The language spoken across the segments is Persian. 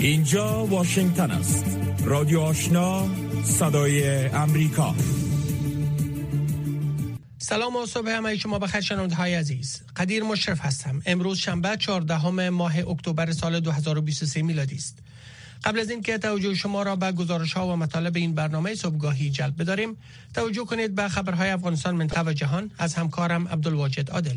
اینجا واشنگتن است. رادیو آشنا، صدای امریکا. سلام و صبح همه شما بخیر شنونده‌های عزیز. قدیر مشرف هستم. امروز شنبه 14 ماه اکتبر سال 2023 میلادی است. قبل از اینکه توجه شما را به گزارش‌ها و مطالب این برنامه صبحگاهی جلب بداریم، توجه کنید به خبرهای افغانستان، منطقه و جهان از همکارم عبدالواجد عادل.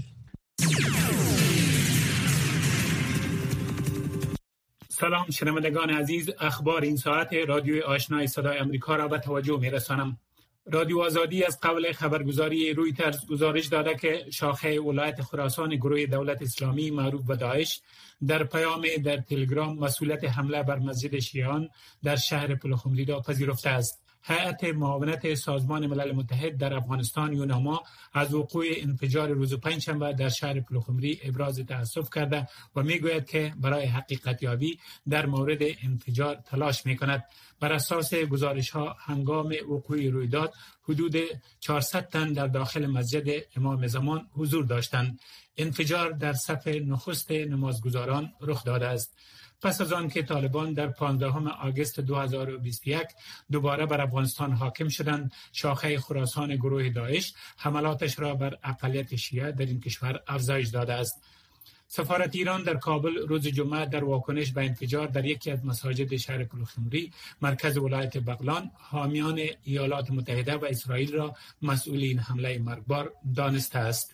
سلام شنوندگان عزیز، اخبار این ساعت رادیو آشنای صدای امریکا را به توجه می‌رسانم. رادیو آزادی از قبل خبرگزاری رویترز گزارش داده که شاخه ولایت خراسان گروه دولت اسلامی معروف به داعش در پیام در تلگرام مسئولیت حمله بر مسجد شیعیان در شهر پلخمری را پذیرفته است. هیئت معاونت سازمان ملل متحد در افغانستان یوناما از وقوع انفجار روز پنجشنبه در شهر پلخمری ابراز تأسف کرده و میگوید که برای حقیقت یابی در مورد انفجار تلاش میکند. بر اساس گزارش‌ها هنگام وقوع رویداد حدود 400 تن در داخل مسجد امام زمان حضور داشتند. انفجار در صف نخست نمازگزاران رخ داده است. پس از آن که طالبان در 15 آگوست 2021 دوباره بر افغانستان حاکم شدند، شاخه خراسان گروه داعش حملاتش را بر اقلیت شیعه در این کشور افزایش داده است. سفارت ایران در کابل روز جمعه در واکنش به انفجار در یکی از مساجد شهر پلخمری مرکز ولایت بغلان حامیان ایالات متحده و اسرائیل را مسئول این حمله مرگبار دانسته است.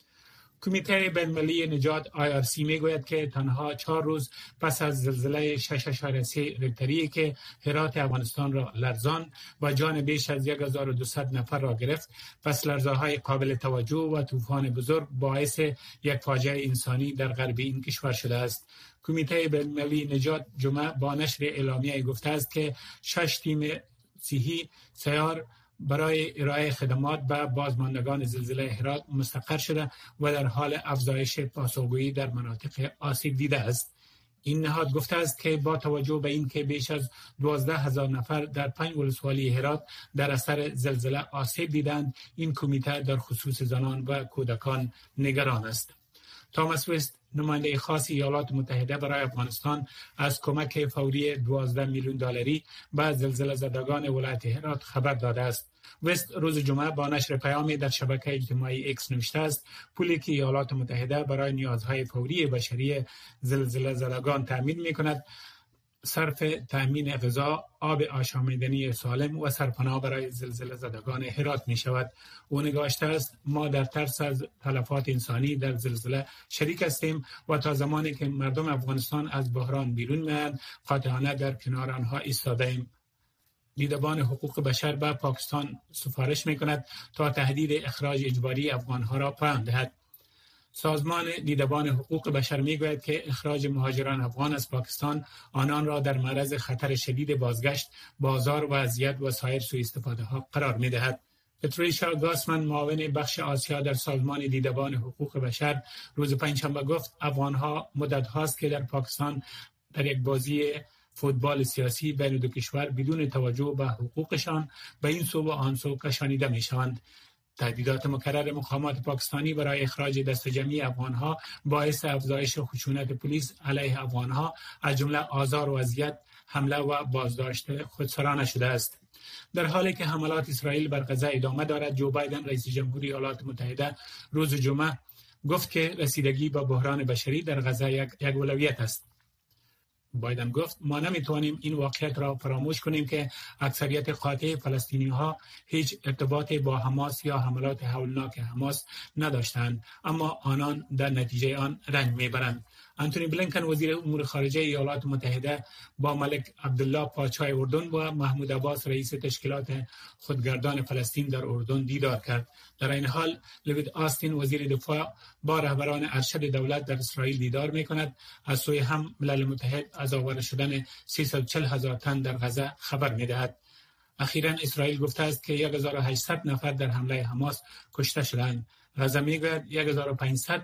کمیته بین‌المللی نجات IRC میگوید که تنها 4 روز پس از زلزله 6.3 ریکتری که هرات افغانستان را لرزان و جان بیش از 1200 نفر را گرفت، پس لرزه‌های قابل توجه و طوفان بزرگ باعث یک فاجعه انسانی در غرب این کشور شده است. کمیته بین‌المللی نجات جمعه با نشر اعلامیه گفته است که 6 تیم صحی سیار برای ارائه خدمات به بازماندگان زلزله هرات مستقر شده و در حال افزایش پاسخگویی در مناطق آسیب دیده است. این نهاد گفته است که با توجه به اینکه بیش از 12,000 نفر در 5 ولسوالی هرات در اثر زلزله آسیب دیدند، این کمیته در خصوص زنان و کودکان نگران است. تاماس وست، نماینده خاص ایالات متحده برای افغانستان، از کمک فوری 12 میلیون دلاری به زلزله زدگان ولایت هرات خبر داده است. وست روز جمعه با نشر پیامی در شبکه اجتماعی ایکس نوشته است پولی که ایالات متحده برای نیازهای فوری بشری زلزله زدگان تامین می‌کند صرف تامین غذا، آب آشامیدنی سالم و سرپناه برای زلزله زدگان هرات می شود. او نگاشته است ما در ترس از تلفات انسانی در زلزله شریک هستیم و تا زمانی که مردم افغانستان از بحران بیرون می‌آیند قاطعانه در کنار آنها ایستاده ایم. دیدبان حقوق بشر به پاکستان سفارش می‌کند تا تهدید اخراج اجباری افغان‌ها را پایان دهد. سازمان دیدبان حقوق بشر میگوید که اخراج مهاجران افغان از پاکستان آنان را در معرض خطر شدید بازگشت، بازار و اذیت و سایر سوء استفاده ها قرار میدهد. پتریشا گاسمن، معاون بخش آسیا در سازمان دیدبان حقوق بشر، روز پنجشنبه گفت افغان‌ها مدت هاست که در پاکستان در یک بازی فوتبال سیاسی بین دو کشور بدون توجه به حقوقشان به این سو و آن سو کشانیده میشوند. تهدیدات مکرر مقامات پاکستانی برای اخراج دست جمعی افغانها باعث افزایش خشونت پلیس علیه افغانها از جمله آزار و اذیت، حمله و بازداشت خودسرانه شده است. در حالی که حملات اسرائیل بر غزه ادامه دارد، جو بایدن رئیس جمهوری ایالات متحده روز جمعه گفت که رسیدگی به بحران بشری در غزه یک اولویت است. بایدن گفت ما نمیتوانیم این واقعیت را فراموش کنیم که اکثریت قاطع فلسطینی‌ها هیچ ارتباطی با حماس یا حملات هولناک حماس نداشتند، اما آنان در نتیجه آن رنج میبرند. انتونی بلینکن وزیر امور خارجه ایالات متحده با ملک عبدالله پادشاه اردن و محمود عباس رئیس تشکیلات خودگردان فلسطین در اردن دیدار کرد. در این حال لوید آستین وزیر دفاع با رهبران ارشد دولت در اسرائیل دیدار میکند. از سوی هم ملل متحد از آواره شدن 340,000 تن در غزه خبر میدهد. اخیراً اسرائیل گفته است که 1800 نفر در حمله حماس کشته شدند. غزه میگوید 1500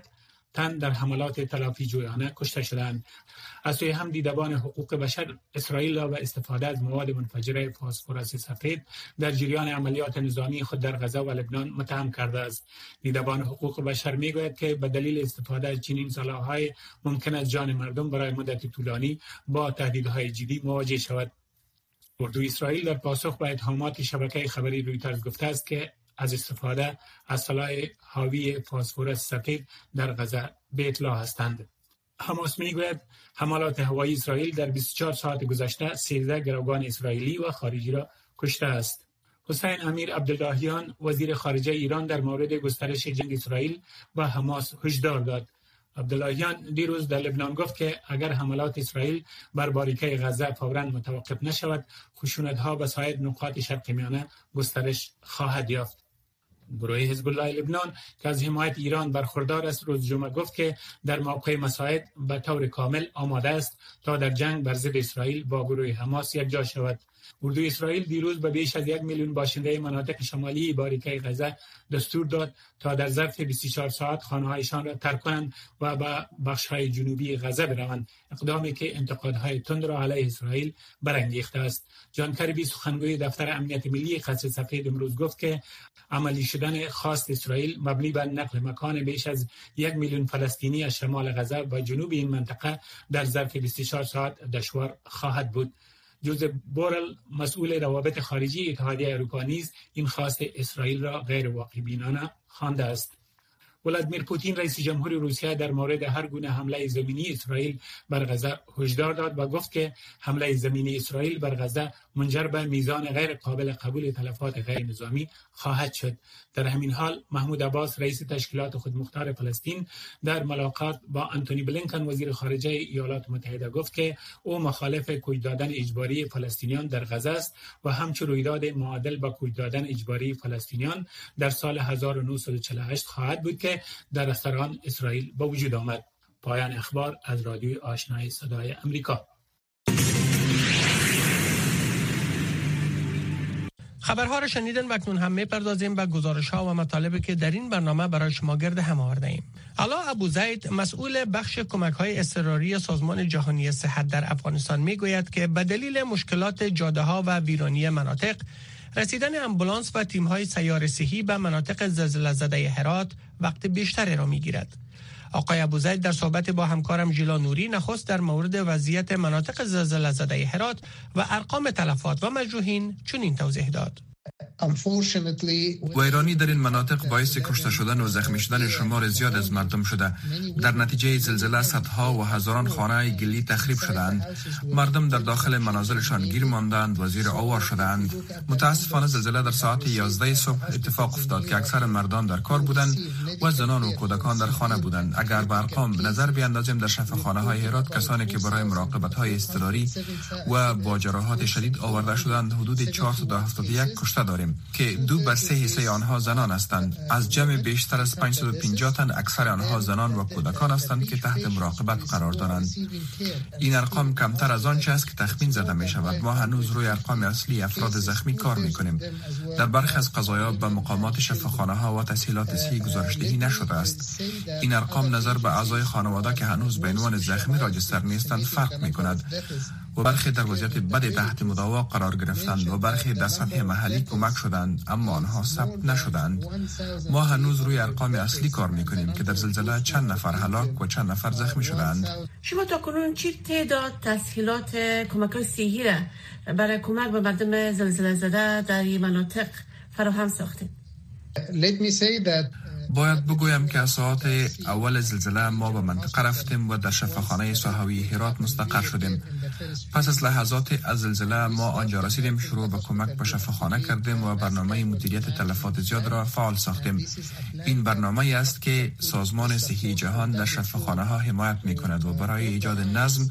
تن در حملات تلافی جویانه کشته شدند. از سوی هم دیدبان حقوق بشر اسرائیل را به استفاده از مواد منفجره فسفرس سفید در جریان عملیات نظامی خود در غزه و لبنان متهم کرده است. دیدبان حقوق بشر میگوید که به دلیل استفاده از چنین سلاح‌های ممکن است جان مردم برای مدت طولانی با تهدیدهای جدی مواجه شود. اردوی اسرائیل در پاسخ به اتهامات شبکه خبری رویترز گفته است که از استفاده از سلاح حاوی فسفرس سفید در غزه به اطلاع هستند. حماس میگوید حملات هوایی اسرائیل در 24 ساعت گذشته 13 گروگان اسرائیلی و خارجی را کشته است. حسین امیر عبداللهیان وزیر خارجه ایران در مورد گسترش جنگ اسرائیل و حماس هشدار داد. عبداللهیان دیروز در لبنان گفت که اگر حملات اسرائیل بر باریکه غزه فوراً متوقف نشود، خشونت‌ها به سایر نقاط شرق میانه گسترش خواهد یافت. گروه حزب الله لبنان که از حمایت ایران برخوردار است روز جمعه گفت که در موقع مساعد به طور کامل آماده است تا در جنگ بر ضد اسرائیل با گروه حماس یکجا شود. اردوی اسرائیل دیروز به بیش از 1 میلیون باشنده مناطق شمالی باریکه غزه دستور داد تا در ظرف 24 ساعت خانه‌هایشان را ترک کنند و به بخش‌های جنوبی غزه بروند، اقدامی که انتقادهای تند را علیه اسرائیل برانگیخته است. جان کربی سخنگوی دفتر امنیت ملی قدس سفید امروز گفت که عملی شدن خواست اسرائیل مبنی بر نقل مکان بیش از 1 میلیون فلسطینی از شمال غزه به جنوب این منطقه در ظرف 24 ساعت دشوار خواهد بود. جوزف بورل مسئول روابط خارجی اتحادیه اروپا نیز این خواست اسرائیل را غیر واقع بینانه خوانده است. ولادیمیر پوتین رئیس جمهور روسیه در مورد هر گونه حمله زمینی اسرائیل بر غزه هشدار داد و گفت که حمله زمینی اسرائیل بر غزه منجر به میزان غیر قابل قبول تلفات غیر نظامی خواهد شد. در همین حال محمود عباس رئیس تشکیلات خودمختار فلسطین در ملاقات با آنتونی بلینکن وزیر خارجه ایالات متحده گفت که او مخالف کوچ دادن اجباری فلسطینیان در غزه است و همچون رویداد معادل با کوچ دادن اجباری فلسطینیان در سال 1948 خواهد بود که در اثر آن اسرائیل به وجود آمد. پایان اخبار از رادیوی آشنای صدای امریکا. خبرها را شنیدن و اکنون هم می‌پردازیم به گزارش‌ها و مطالبی که در این برنامه برای شما گرد هم آورده‌ایم. علا ابوزید مسئول بخش کمک‌های اضطراری سازمان جهانی صحت در افغانستان می‌گوید که به دلیل مشکلات جاده‌ها و ویرانی مناطق، رسیدن آمبولانس و تیم‌های سیار صحی به مناطق زلزله زده هرات وقت بیشتری را می‌گیرد. آقای ابوزید در صحبت با همکارم ژیلا نوری نخست در مورد وضعیت مناطق زلزله زده هرات و ارقام تلفات و مجروحین چنین توضیح داد. ویرانی در این مناطق باعث کشته شدن و زخمی شدن شمار زیاد از مردم شده. در نتیجه زلزله صدها و هزاران خانه گلی تخریب شدند. مردم در داخل منازلشان گیر ماندند و زیر آوار شدند. متاسفانه زلزله در ساعت 11 صبح اتفاق افتاد که اکثر مردان در کار بودند و زنان و کودکان در خانه بودند. اگر به ارقام به نظر بیاندازیم در شفاخانه های هرات کسانی که برای مراقبت های اضطراری و با جراحات شدید آورده شدند حدود 471 کشته داریم که 2/3 حصه آنها زنان هستند. از جمع بیشتر از 550 تن اکثر آنها زنان و کودکان هستند که تحت مراقبت قرار دارند. این ارقام کمتر از آنچه است که تخمین زده می شود. ما هنوز روی ارقام اصلی افراد زخمی کار می کنیم. در برخی از قضایا به مقامات شفاخانه ها و تسهیلات صحی گزارشدهی نشده است. این ارقام نظر به اعضای خانواده که هنوز به عنوان زخمی راجستر نیستند فرق می کند و برخی در وضعیت بد تحت مداوا قرار گرفتند و برخی در سطح محلی کمک شدند اما آنها ثبت نشدند. ما هنوز روی ارقام اصلی کار میکنیم که در زلزله چند نفر هلاک و چند نفر زخمی شدند. شما تا کنون چی تعداد تسهیلات کمک‌های صحی را برای کمک به مردم زلزله زده در این مناطق فراهم ساختید؟ باید بگویم که از ساعت اول زلزله ما به منطقه رفتیم و در شفاخانه صحوی هرات مستقر شدیم. پس از لحظات از زلزله ما آنجا رسیدیم، شروع به کمک به شفاخانه کردیم و برنامه مدیریت تلفات زیاد را فعال ساختیم. این برنامه است که سازمان صحی جهان در شفاخانه ها حمایت می کند و برای ایجاد نظم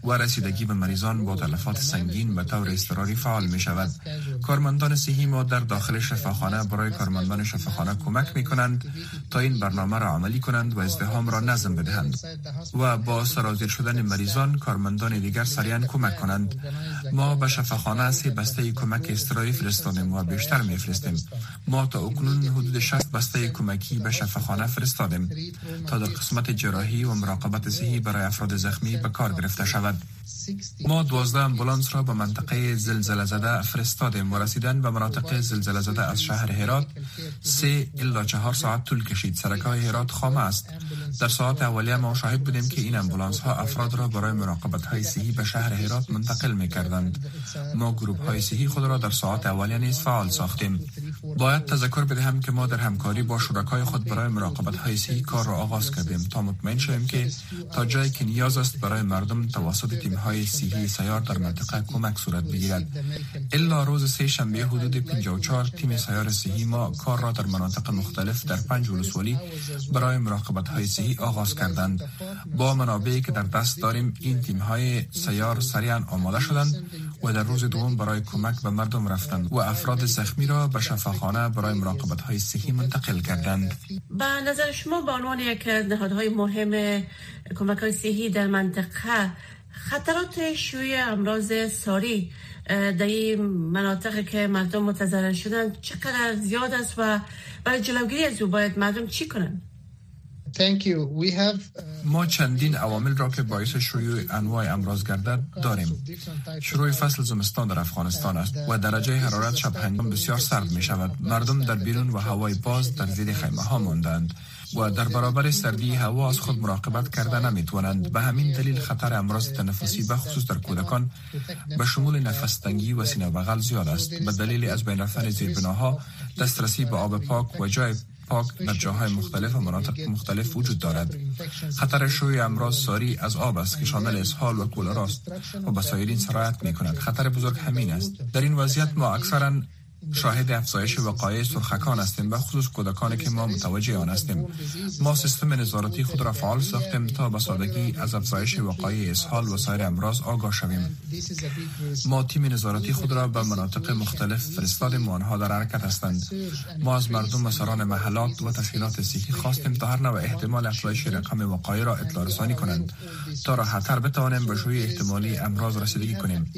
و رسیدگی به مریضان با تلفات سنگین به طور اضطراری فعال می شود. کارمندان صحی ما در داخل شفاخانه برای کارمندان شفاخانه کمک می کنند تا این برنامه را عملی کنند و ازدحام را نظم بدهند و با سرازیر شدن مریضان کارمندان دیگر سریعا کمک کنند. ما به شفاخانه 3 بسته کمک اضطراری فرستادیم و بیشتر می فرستیم. ما تا اکنون حدود 60 بسته کمکی به شفاخانه فرستادیم تا در قسمت جراحی و مراقبت صحی برای افراد زخمی به کار گرفته شود. ما 12 امبولانس را به منطقه زلزله زده فرستادیم و رسیدن به مناطق زلزله زده از شهر هرات 3 الی 4 ساعت طول کشید. سرک‌های هرات خامه است. در ساعات اولیه ما شاهد بودیم که این امبولانس ها افراد را برای مراقبت های صحی به شهر هرات منتقل می کردند. ما گروه های صحی خود را در ساعات اولیه نیز فعال ساختیم. باید تذکر بدهم که ما در همکاری با شرکای خود برای مراقبت های صحی کار را آغاز کردیم تا مطمئن شویم که تا جایی که نیاز است برای مردم توسط تیم های صحی سیار در منطقه کمک صورت بگیرد. الا روز سه شنبه حدود 54 تیم سیار صحی ما کار را در مناطق مختلف در 5 ولسوالی برای مراقبت های صحی آغاز کردند. با منابعی که در دست داریم این تیم های سیار سریعا آماده شدند و در روز دوم برای کمک به مردم رفتند و افراد زخمی را به شفاخانه برای مراقبت های صحی منتقل کردند. به نظر شما به عنوان یک نهادهای مهم کمک های صحی در منطقه خطرات شیوع امراض ساری در این مناطق که مردم متضرر شدن چقدر زیاد است و برای جلوگیری از او باید مردم چی کنند؟ ما چندین عوامل را که باعث شیوع انواع امراض گردد داریم. شروع فصل زمستان در افغانستان است و درجه حرارت شب هنگام بسیار سرد می شود. مردم در بیرون و هوای باز در زیر خیمه ها ماندند و در برابر سردی هوا از خود مراقبت کرده نمی توانند. به همین دلیل خطر امراض تنفسی به خصوص در کودکان به شمول نفس تنگی و سینه بغل زیاد است. به دلیل از بین رفتن زیربناها دسترسی به آب پاک و جای پاک در جاهای مختلف و مناطق مختلف وجود دارد. خطر شیوع امراض ساری از آب است که شامل اسهال و کولرا است و به سایرین سرایت می کند. خطر بزرگ همین است. در این وضعیت ما اکثرا شاهد افزایش وقایع سرخکان هستیم، به خصوص کودکانی که ما متوجه آن هستیم. ما سیستم نظارتی خود را فعال ساختیم تا به سادگی از افزایش وقایع اسهال و سایر امراض آگاه شویم. ما تیم نظارتی خود را به مناطق مختلف فرستادیم و آنها در حرکت هستند. ما از مردم و سران محلات و تشکیلات صحی خواستیم تا هر نوع احتمال افزایش رقم وقایع را اطلاع رسانی کنند تا راحت‌تر بتوانیم به شیوع احتمالی امراض رسیدگی کنیم.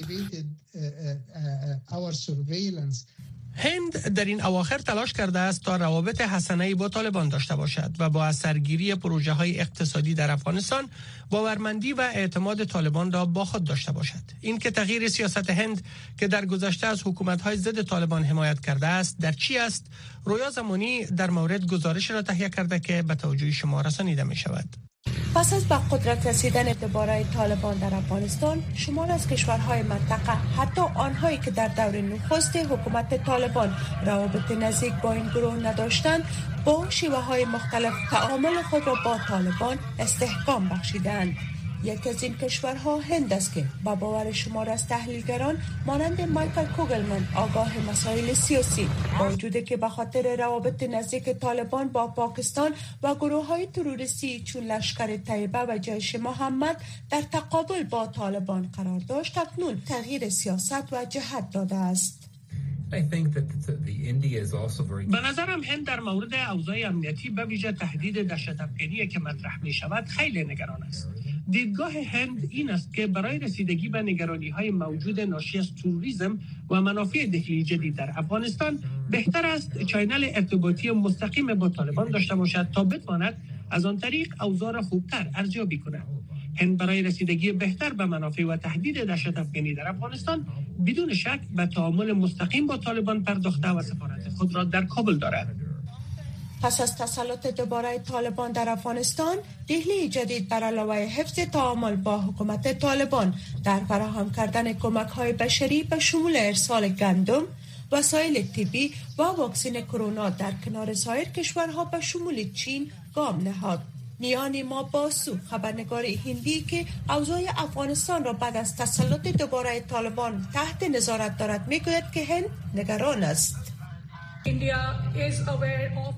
هند در این اواخر تلاش کرده است تا روابط حسنه‌ای با طالبان داشته باشد و با اثرگیری پروژه های اقتصادی در افغانستان باورمندی و اعتماد طالبان را با خود داشته باشد. این که تغییر سیاست هند که در گذشته از حکومت‌های ضد طالبان حمایت کرده است در چی است؟ رویا زمانی در مورد گزارش را تهیه کرده که به توجه شما رسانیده می شود. پس از به قدرت رسیدن دوباره طالبان در افغانستان، شمار از کشورهای منطقه، حتی آنهایی که در دور نخست حکومت طالبان روابط نزدیک با این گروه نداشتند، با شیوه‌های مختلف تعامل خود را با طالبان استحکام بخشیدند. یکی از این کشورها هند است که با باور شمار از تحلیلگران مانند مایکل کوگلمن آگاه مسائل سیاسی با وجودی که به خاطر روابط نزدیک طالبان با پاکستان و گروه‌های تروریستی چون لشکر طیبه و جیش محمد در تقابل با طالبان قرار داشت، اکنون تغییر سیاست و جهت داده است. به نظرم هند در مورد اوضاع امنیتی به ویژه تهدید دهشت‌افکنی که مطرح می شود خیلی نگران است. دیدگاه هند این است که برای رسیدگی به نگرانی‌های موجود ناشی از تروریسم و منافع دهلی جدید در افغانستان بهتر است چینل ارتباطی مستقیم با طالبان داشته باشد تا بتواند از آن طریق اوضاع را خوبتر ارزیابی کند. هند برای رسیدگی بهتر به منافع و تهدید دهشت‌افکنی در افغانستان بدون شک به تعامل مستقیم با طالبان پرداخته و سفارت خود را در کابل دارد. پس از تسلط دوباره طالبان در افغانستان، دهلی جدید بر علاوه حفظ تعامل با حکومت طالبان در فراهم کردن کمک‌های بشری به شمول ارسال گندم، وسایل طبی و واکسن کرونا در کنار سایر کشورها به شمول چین گام نهاد. نیانی ما باسو، خبرنگار هندی که اوضاع افغانستان را بعد از تسلط دوباره طالبان تحت نظارت دارد، میگوید که هند نگران است.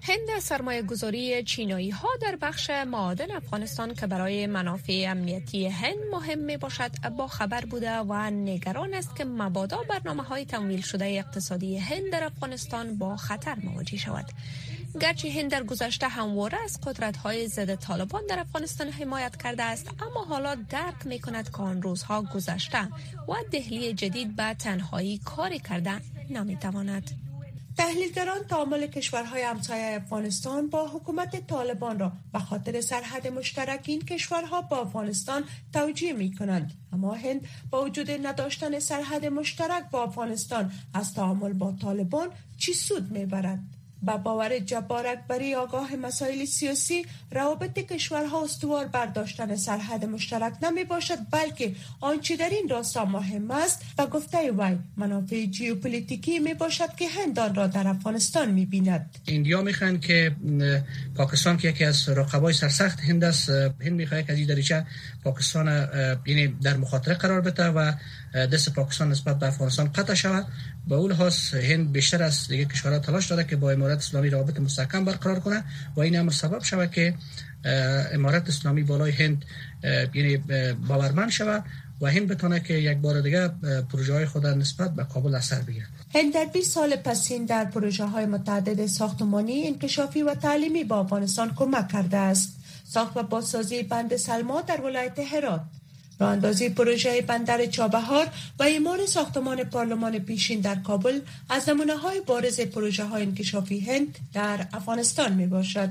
هند سرمایه گذاری چینایی ها در بخش معادن افغانستان که برای منافع امنیتی هند مهم می باشد با خبر بوده و نگران است که مبادا برنامه های تمویل شده اقتصادی هند در افغانستان با خطر مواجه شود. گرچه هند در گذشته همواره از قدرت های ضد طالبان در افغانستان حمایت کرده است، اما حالا درک می کند که آن روزها گذشته و دهلی جدید به تنهایی کاری کرده نمی تواند. تحلیلگران تعامل کشورهای همسایه افغانستان با حکومت طالبان را به خاطر سرحد مشترک این کشورها با افغانستان توجیه می کنند. اما هند با وجود نداشتن سرحد مشترک با افغانستان از تعامل با طالبان چی سود می برد؟ با باور جبار اکبری آگاه مسائل سیاسی، روابط کشورها استوار برداشتن سرحد مشترک نمی باشد، بلکه آنچه در این راستا مهم است و گفته وی منافع ژئوپلیتیکی می باشد که هند آن را در افغانستان می بیند. ایندیا می خواهند که پاکستان که یکی از رقبای سرسخت هند است، هند می خواهد که از این دریچه پاکستان یعنی در مخاطره قرار بده و دست پاکستان نسبت به افغانستان قطع شود. با اون لحاظ هند بیشتر از دیگه کشورها تلاش داره که با امارات اسلامی روابط مستحکم برقرار کنه و این امر سبب شود که امارات اسلامی بالای هند یعنی باورمند شود و هند بتونه که یک بار دیگه پروژه های خود نسبت به کابل اثر بگیره. هند در 20 سال پسین در پروژه های متعدد ساختمانی، انکشافی و تعلیمی با افغانستان کمک کرده است. ساخت و بازسازی بند سلما در ولایت هرات، راه اندازی پروژه بندر چابهار و اعمار ساختمان پارلمان پیشین در کابل از نمونه‌های بارز پروژه‌های انکشافی هند در افغانستان میباشد.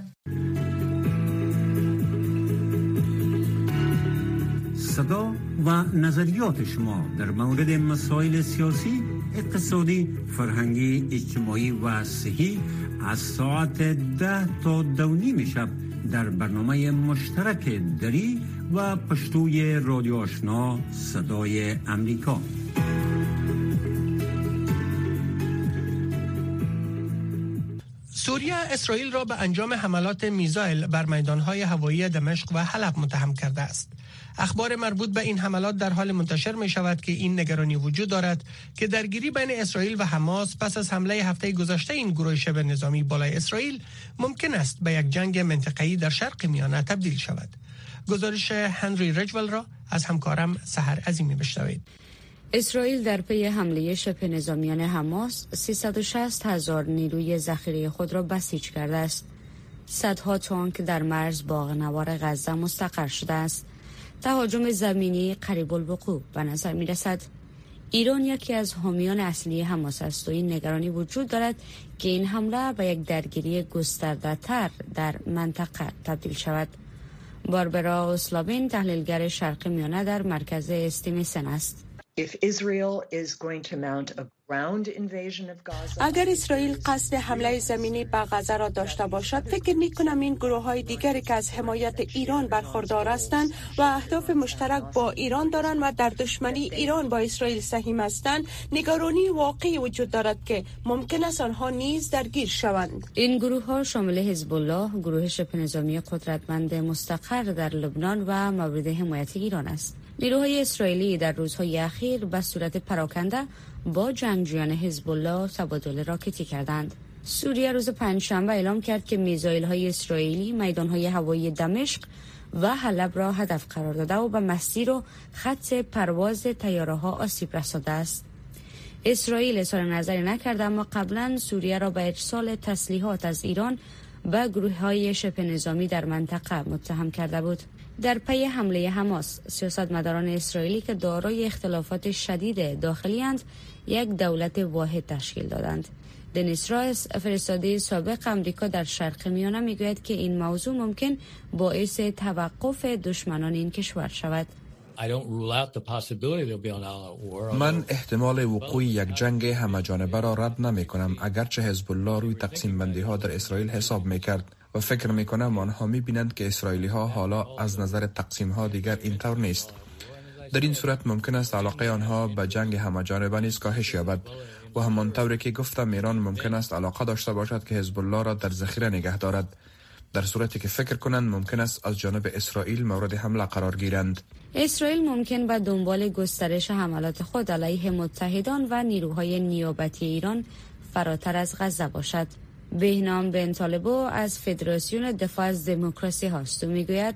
صدا و نظریات شما در مورد مسائل سیاسی، اقتصادی، فرهنگی، اجتماعی و صحی از ساعت 10 تا 2:30 شب در برنامه مشترک دری و پشتوی رادیو آشنا صدای امریکا. سوریه اسرائیل را به انجام حملات میزایل بر میدانهای هوایی دمشق و حلب متهم کرده است. اخبار مربوط به این حملات در حال منتشر می شود که این نگرانی وجود دارد که درگیری بین اسرائیل و حماس پس از حمله هفته گذشته این گروه شبه نظامی بالای اسرائیل ممکن است به یک جنگ منطقه‌ای در شرق میانه تبدیل شود. گزارش هنری رجول را از همکارم سحر عظیمی بشنوید. اسرائیل در پی حمله شبه نظامیان حماس 360,000 نیروی ذخیره خود را بسیج کرده است. صدها تانک در مرز باغنوار غزه مستقر شده است. تهاجم زمینی قریب الوقوع به نظر می رسد. ایران یکی از حامیان اصلی حماس است و این نگرانی وجود دارد که این حمله به یک درگیری گسترده تر در منطقه تبدیل شود. باربرا اسلابین تحلیلگر شرق میانه در مرکز استیمیسن است. اگر اسرائیل قصد حمله زمینی به غزه را داشته باشد، فکر می کنم این گروه های دیگری که از حمایت ایران برخوردار هستند و اهداف مشترک با ایران دارند و در دشمنی ایران با اسرائیل سهیم هستند، نگرانی واقعی وجود دارد که ممکن است آنها نیز درگیر شوند. این گروه ها شامل حزب الله، گروه شبه نظامی قدرتمند مستقر در لبنان و مورد حمایت ایران است. نیروهای اسرائیلی در روزهای اخیر به صورت پراکنده با جنگجویان حزب الله تبادل راکتی کردند. سوریه روز پنجشنبه اعلام کرد که میزایل‌های اسرائیلی میدان‌های هوایی دمشق و حلب را هدف قرار داده و به مسیر و خط پرواز طیاره‌ها آسیب رسانده است. اسرائیل اظهار نظری نکرده، اما قبلا سوریه را به ارسال تسلیحات از ایران به گروه‌های شبه نظامی در منطقه متهم کرده بود. در پی حمله حماس، سیاستمداران اسرائیلی که دارای اختلافات شدید داخلی اند، یک دولت واحد تشکیل دادند. دنیس رایس، فرستاده سابق آمریکا در شرق میانه، میگوید که این موضوع ممکن باعث توقف دشمنان این کشور شود. من احتمال وقوع یک جنگ همه‌جانبه را رد نمی کنم، اگرچه حزب الله روی تقسیم بندی ها در اسرائیل حساب می کرد و فکر می کنم آنها می بینند که اسرائیلی ها حالا از نظر تقسیم ها دیگر اینطور نیست. در این صورت ممکن است علاقه آنها به جنگ همه‌جانبه نیز کاهش یابد و همانطوری که گفتم ایران ممکن است علاقه داشته باشد که حزب الله را در ذخیره نگه دارد، در صورتی که فکر کنند ممکن است از جانب اسرائیل مورد حمله قرار گیرند. اسرائیل ممکن به دنبال گسترش حملات خود علیه متحدان و نیروهای نیابتی ایران فراتر از غزه باشد. بهنام بن طالبو از فدراسیون دفاع از دموکراسی هاست و میگوید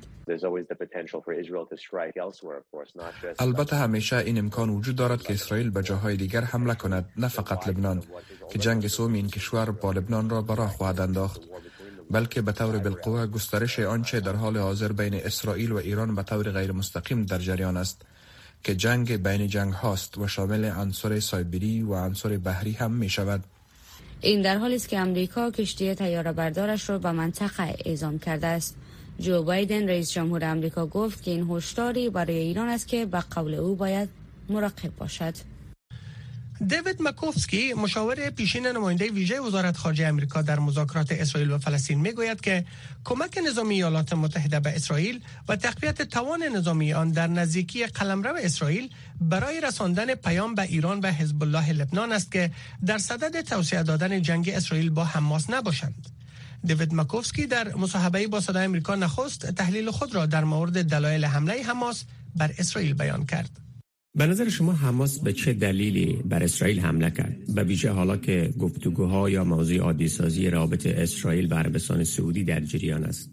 البته همیشه این امکان وجود دارد که اسرائیل به جاهای دیگر حمله کند، نه فقط لبنان که جنگ سوم این کشور با لبنان را به راه خواهد انداخت، بلکه به طور بالقوه گسترش آنچه در حال حاضر بین اسرائیل و ایران به طور غیر مستقیم در جریان است که جنگ بین جنگ هاست و شامل عنصر سایبری و عنصر بحری هم می شود. این در حالی است که امریکا کشتی طیاره بردارش را به منطقه اعزام کرده است. جو بایدن رئیس جمهور امریکا گفت که این هشداری برای ایران است که به قول او باید مراقب باشد. دیوید ماکوفسکی مشاور پیشین نماینده ویژه وزارت خارجه آمریکا در مذاکرات اسرائیل و فلسطین میگوید که کمک نظامی ایالات متحده به اسرائیل و تقویت توان نظامی آن در نزدیکی قلمرو اسرائیل برای رساندن پیام به ایران و حزب الله لبنان است که در صدد توسعه دادن جنگ اسرائیل با حماس نباشند. دیوید ماکوفسکی در مصاحبه‌ای با صدای آمریکا نخست تحلیل خود را در مورد دلایل حمله حماس بر اسرائیل بیان کرد. به نظر شما حماس به چه دلیلی بر اسرائیل حمله کرد؟ به ویژه حالا که گفتگوها یا موضوع عادی سازی رابطه اسرائیل و عربستان سعودی در جریان است.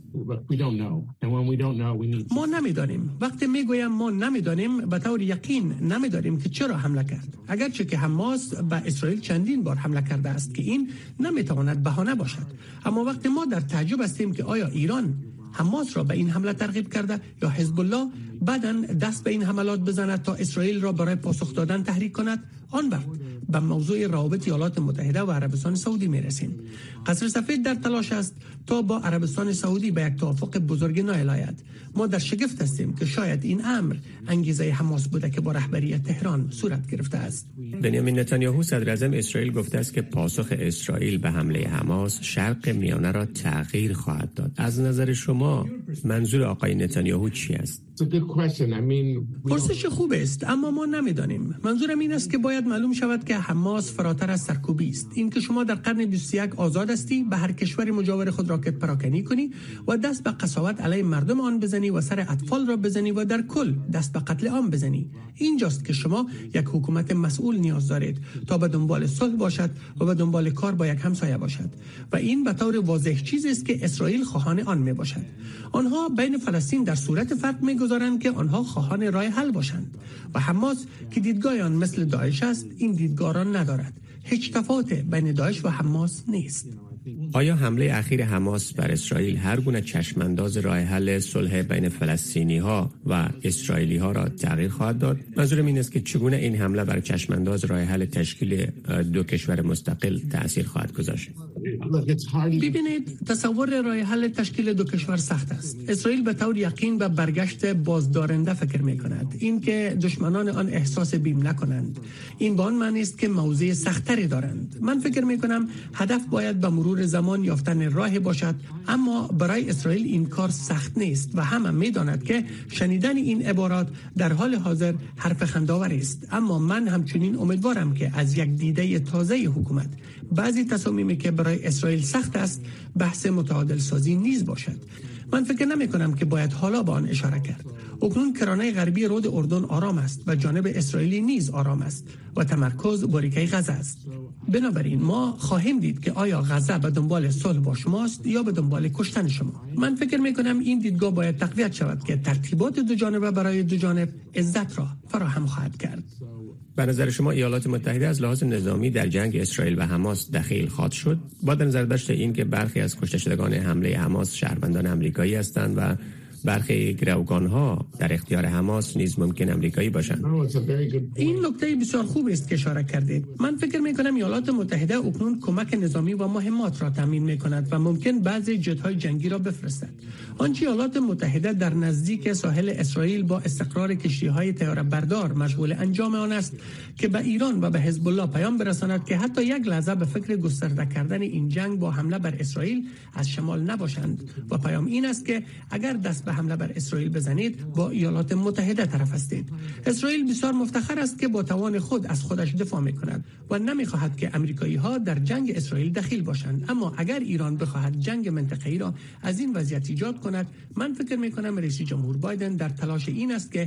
ما نمیدانیم. وقتی میگویم ما نمیدانیم، به طور یقین نمیدانیم که چرا حمله کرد. اگرچه که حماس به اسرائیل چندین بار حمله کرده است که این نمیتواند بهانه باشد، اما وقتی ما در تعجب هستیم که آیا ایران حماس را به این حمله ترغیب کرده یا حزب الله بعداً دست به این حملات بزند تا اسرائیل را برای پاسخ دادن تحریک کند، آن وقت به موضوع روابط ایالات متحده و عربستان سعودی میرسیم. قصر سفید در تلاش است تا با عربستان سعودی به یک توافق بزرگ نائل آید. ما در شگفت هستیم که شاید این امر انگیزه حماس بوده که با رهبری تهران صورت گرفته است. بنیامین نتانیاهو صدر اعظم اسرائیل گفته است که پاسخ اسرائیل به حمله حماس شرق میانه را تغییر خواهد داد. از نظر شما منظور آقای نتانیاهو چی است؟ پرسش خوب است، اما ما نمیدانیم. منظورم این است که باید معلوم شود که حماس فراتر از سرکوبی است. این که شما در قرن 21 آزاد هستی به هر کشور مجاور خود راکت پراکنی کنی و دست به قساوت علیه مردم آن بزنی و سر اطفال را بزنی و در کل دست به قتل عام بزنی. اینجاست که شما یک حکومت مسئول نیاز دارید تا به دنبال صلح باشد و به دنبال کار با یک همسایه باشد، و این به طور واضح چیزی است که اسرائیل خواهان آن می باشد. آنها بین فلسطین در صورت فرق می‌گذارند که آنها خواهان راه حل باشند و حماس که دیدگاه آن مثل داعش است این دیدگاه را ندارد. هیچ تفاوت بین داعش و حماس نیست. آیا حمله اخیر حماس بر اسرائیل هر گونه چشمانداز راه حل صلح بین فلسطینی‌ها و اسرائیلی‌ها را تغییر خواهد داد؟ منظورم این است که چگونه این حمله بر چشمانداز راه حل تشکیل دو کشور مستقل تأثیر خواهد گذاشت؟ ببینید، تصور راه حل تشکیل دو کشور سخت است. اسرائیل به طور یقین به برگشت بازدارنده فکر می‌کند. این که دشمنان آن احساس بیم نکنند، این به آن معنی است که موضع سخت‌تری دارند. من فکر می‌کنم هدف باید به مرور زمان یافتن راه باشد، اما برای اسرائیل این کار سخت نیست و همه می‌دانند که شنیدن این عبارات در حال حاضر حرف خنده‌آور است. اما من همچنین امیدوارم که از یک دیده تازه حکومت بعضی تصامیمی که برای اسرائیل سخت است بحث متعادل سازی نیز باشد. من فکر نمی کنم که باید حالا به آن اشاره کرد. اکنون کرانه غربی رود اردن آرام است و جانب اسرائیلی نیز آرام است و تمرکز باریکه غزه است. بنابراین ما خواهیم دید که آیا غزه به دنبال صلح با شماست یا به دنبال کشتن شما. من فکر می کنم این دیدگاه باید تقویت شود که ترتیبات دو جانبه برای دو جانب عزت را فراهم خواهد کرد. به نظر شما ایالات متحده از لحاظ نظامی در جنگ اسرائیل و حماس دخیل خواهد شد؟ با در نظر داشت این که برخی از کشته شدگان حمله حماس شهروندان آمریکایی هستند و برخی گروگان‌ها در اختیار حماس نیز ممکن آمریکایی باشند. این نکته بسیار خوب است که اشاره کردید. من فکر می‌کنم ایالات متحده اکنون کمک نظامی و مهمات را تامین می‌کند و ممکن بعضی جت‌های جنگی را بفرستد. آنچه ایالات متحده در نزدیک ساحل اسرائیل با استقرار کشتی‌های طیاره بردار مشغول انجام آن است که به ایران و به حزب الله پیام برساند که حتی یک لحظه به فکر گسترده کردن این جنگ با حمله بر اسرائیل از شمال نباشند، و پیام این است که اگر دست به حمله بر اسرائیل بزنید با ایالات متحده طرف هستید. اسرائیل بسیار مفتخر است که با توان خود از خودش دفاع می‌کند و نمی‌خواهد که آمریکایی‌ها در جنگ اسرائیل دخیل باشند. اما اگر ایران بخواهد جنگ منطقه‌ای را از این وضعیت ایجاد کند، من فکر می‌کنم رئیس جمهور بایدن در تلاش این است که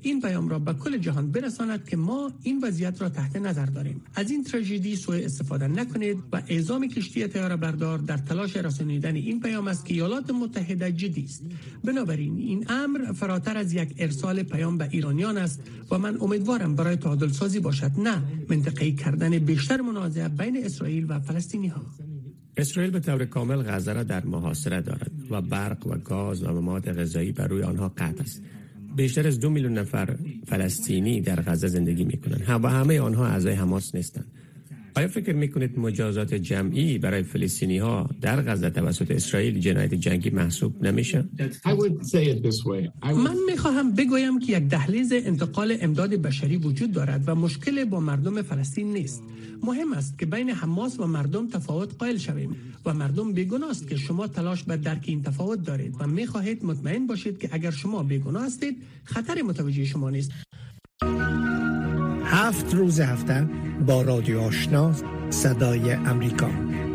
این پیام را به کل جهان برساند که ما این وضعیت را تحت نظر داریم. از این تراژدی سوء استفاده نکنید و اعزام کشتی طیاره بردار در تلاش رسانیدن این پیام است که ایالات متحده جدی است. بنابراین این امر فراتر از یک ارسال پیام به ایرانیان است و من امیدوارم برای تعادل سازی باشد، نه منطقه‌ای کردن بیشتر منازعه بین اسرائیل و فلسطینی ها. اسرائیل به طور کامل غزه را در محاصره دارد و برق و گاز و مواد غذایی بر روی آنها قطع است. بیشتر از 2 میلیون نفر فلسطینی در غزه زندگی می‌کنند و همه آنها اعضای حماس نیستند. آیا فکر می‌کنید مجازات جمعی برای فلسطینی‌ها در غزه توسط اسرائیل جنایت جنگی محسوب نمی‌شه؟ من می‌خواهم بگویم که یک دهلیز انتقال امداد بشری وجود دارد و مشکل با مردم فلسطین نیست. مهم است که بین حماس و مردم تفاوت قائل شویم و مردم بیگناه است که شما تلاش به درک این تفاوت دارید و می‌خواهید مطمئن باشید که اگر شما بیگناه هستید خطر متوجه شما نیست. 7 روز هفته با رادیو آشنا صدای امریکا.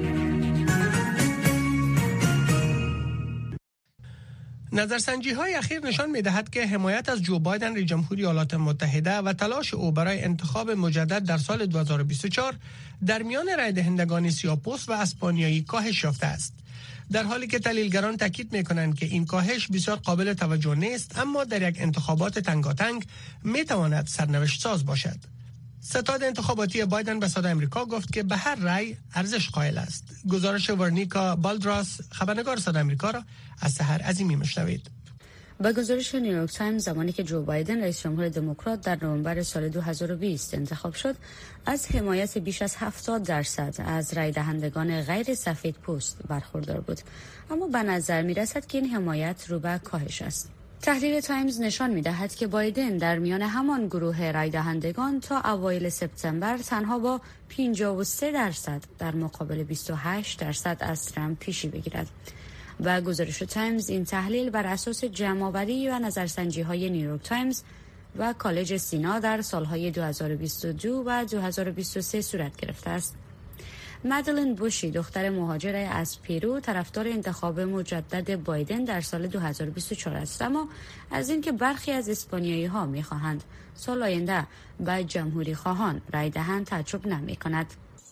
نظرسنجی های اخیر نشان می دهد که حمایت از جو بایدن رئیس جمهوری ایالات متحده و تلاش او برای انتخاب مجدد در سال 2024 در میان رای دهندگان سیاه‌پوست و اسپانیایی کاهش یافته است. در حالی که تحلیلگران تاکید می‌کنند که این کاهش بسیار قابل توجه نیست، اما در یک انتخابات تنگاتنگ می‌تواند سرنوشت ساز باشد. ستاد انتخاباتی بایدن به صدای امریکا گفت که به هر رأی ارزش قائل است. گزارش ورنیکا بالدراس، خبرنگار صدای امریکا، را از سحر عظیمی میشنوید. با گزارش نیویورک تایمز، زمانی که جو بایدن رئیس جمهور دموکرات در نوامبر سال 2020 انتخاب شد، از حمایت بیش از 70% از رای دهندگان غیر سفید پوست برخوردار بود، اما به نظر می رسد که این حمایت رو به کاهش است. تحلیل تایمز نشان می دهد که بایدن در میان همان گروه رای دهندگان تا اوایل سپتامبر تنها با 53% در مقابل 28% از ترامپ پیشی بگیرد. و گزارش تایمز این تحلیل بر اساس جمع‌آوری و نظرسنجی‌های نیویورک تایمز و کالج سینا در سالهای 2022 و 2023 صورت گرفته است. مدلین بوشی، دختر مهاجر از پیرو، طرفدار انتخاب مجدد بایدن در سال 2024 است، اما از اینکه برخی از اسپانیایی‌ها می‌خواهند سال آینده به جمهوری خواهان رای دهند تعجب نمی‌کند.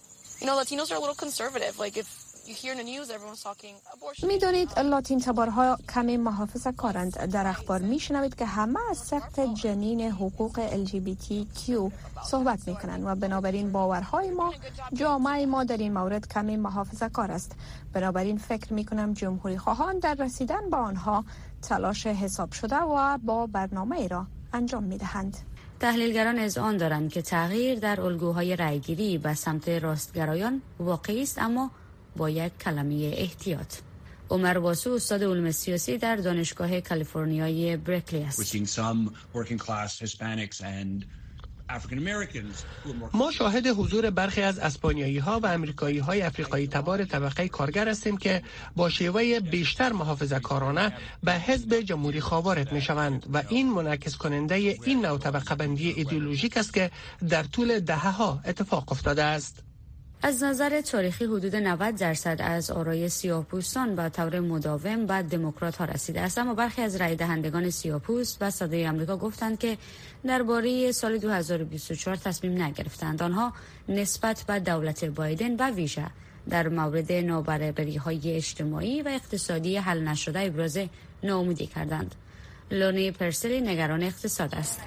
میدانید لاتین تبارها کمی محافظه کارند. در اخبار میشنوید که همه از سقط جنین حقوق LGBTQ صحبت میکنند و بنابراین باورهای ما، جامعه ما در این مورد کمی محافظه کار است. بنابراین فکر میکنم جمهوری خواهان در رسیدن به آنها تلاش حساب شده و با برنامه را انجام میدهند. تحلیلگران اذعان دارند که تغییر در الگوهای رأیگیری به سمت راستگرایان واقعی است، اما با یک کلمه احتیاط. عمر واسو، استاد علوم سیاسی در دانشگاه کالیفرنیای برکلی است. ما شاهد حضور برخی از اسپانیایی‌ها و آمریکایی‌های افریقایی تبار طبقه کارگر هستیم که با شیوه بیشتر محافظه‌کارانه به حزب جمهوری خواه وارد می‌شوند و این منعکس کننده این نوع طبقه بندی ایدئولوژیک است که در طول دهه‌ها اتفاق افتاده است. از نظر تاریخی حدود 90% از آرای سیاه‌پوستان به طور مداوم به دموکرات‌ها رسیده است، اما برخی از رای دهندگان سیاه‌پوست و صدای آمریکا گفتند که درباره سال 2024 تصمیم نگرفتند. آنها نسبت به دولت بایدن و ویژه در مورد نابرابری‌های اجتماعی و اقتصادی حل نشده ابراز ناامیدی کردند. لونی پرسلی نگران اقتصاد است.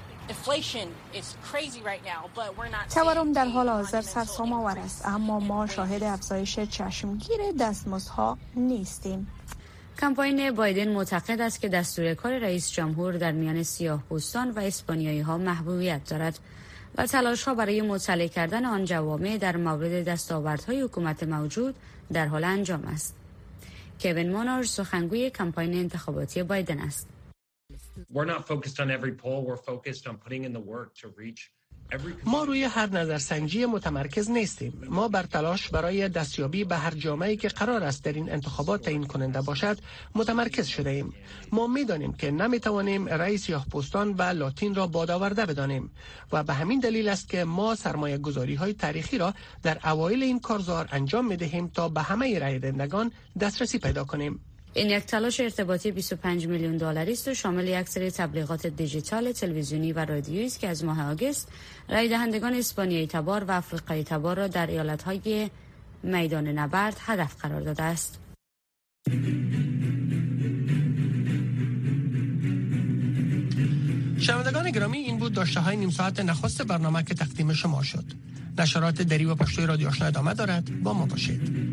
تورم در حال حاضر سرسام‌آور است، اما ما شاهد افزایش چشمگیر دستمزدها نیستیم. کمپاین بایدن معتقد است که دستور کار رئیس جمهور در میان سیاه‌پوستان و اسپانیایی‌ها محبوبیت دارد و تلاش‌ها برای مطلع کردن آن جوامع در مورد دستاوردهای حکومت موجود در حال انجام است. کوین مونر، سخنگوی کمپاین انتخاباتی بایدن است. ما روی هر نظرسنجی متمرکز نیستیم. ما بر تلاش برای دستیابی به هر جامعه‌ای که قرار است در این انتخابات تعیین کننده باشد متمرکز شده ایم. ما می‌دانیم که نمی‌توانیم رأی سیاه‌پوستان و لاتین را بادآورده بدانیم و به همین دلیل است که ما سرمایه‌گذاری‌های تاریخی را در اوایل این کارزار انجام می‌دهیم تا به همه رأی دهندگان دسترسی پیدا کنیم. این یک تلاش ارتباطی 25 میلیون دلاری است و شامل یک سری تبلیغات دیجیتال، تلویزیونی و رادیویی است که از ماه آگوست رای دهندگان اسپانیایی تبار و آفریقایی تبار را در ایالت‌های میدان نبرد هدف قرار داده است. شنوندگان گرامی، این بود داشته های نیم ساعت نخست برنامه که تقدیم شما شد. نشرات دری و پشتوی رادیو آشنا ادامه دارد. با ما باشید.